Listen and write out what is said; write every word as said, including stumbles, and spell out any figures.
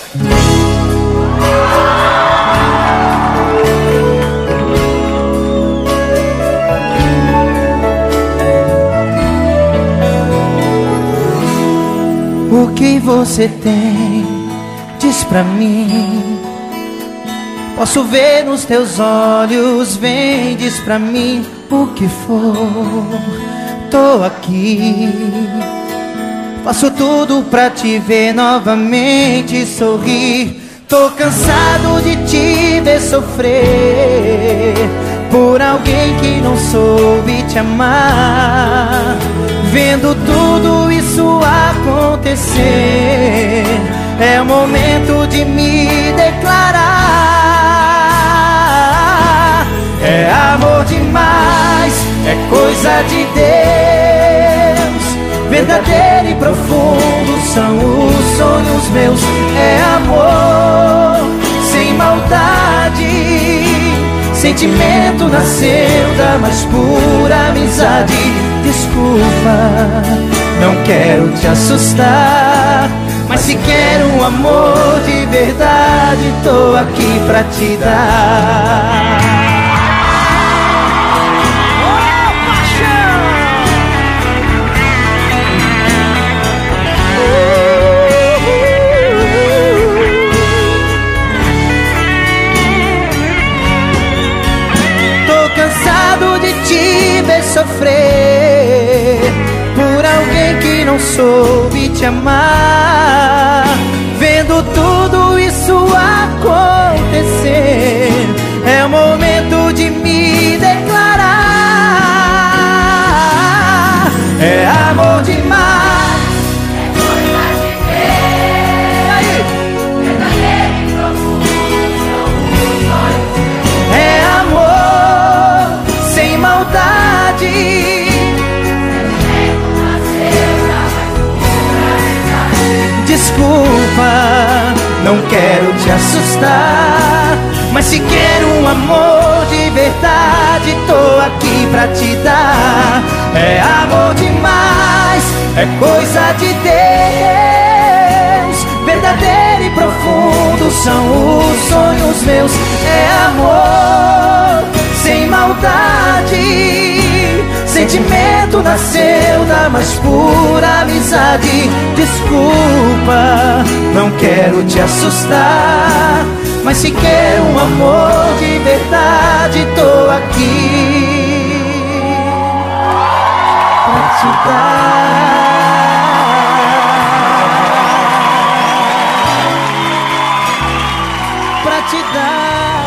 O que você tem, diz pra mim. Posso ver nos teus olhos, vem, diz pra mim o que for. Tô aqui, faço tudo pra te ver novamente sorrir. Tô cansado de te ver sofrer por alguém que não soube te amar. Vendo tudo isso acontecer, é o momento de me declarar. É amor demais, é coisa de Deus, verdadeiro e profundo são os sonhos meus. É amor sem maldade, sentimento nasceu da mais pura amizade. Desculpa, não quero te assustar, mas se quero um amor de verdade, tô aqui pra te dar. Cansado de te ver sofrer por alguém que não soube te amar. Vendo tudo isso acontecer, é o momento de me declarar. É amor demais, é coisa de Deus, verdadeiro e profundo são os sonhos. É amor sem maldade, desculpa, não quero te assustar, mas se quero um amor de verdade, tô aqui pra te dar. É amor demais, é coisa de Deus, verdadeiro e profundo são os sonhos meus. É amor sem maldade, sentimento nasceu da mais pura amizade. Desculpa, não quero te assustar, mas se quero um amor de verdade, tô aqui pra te dar, pra te dar.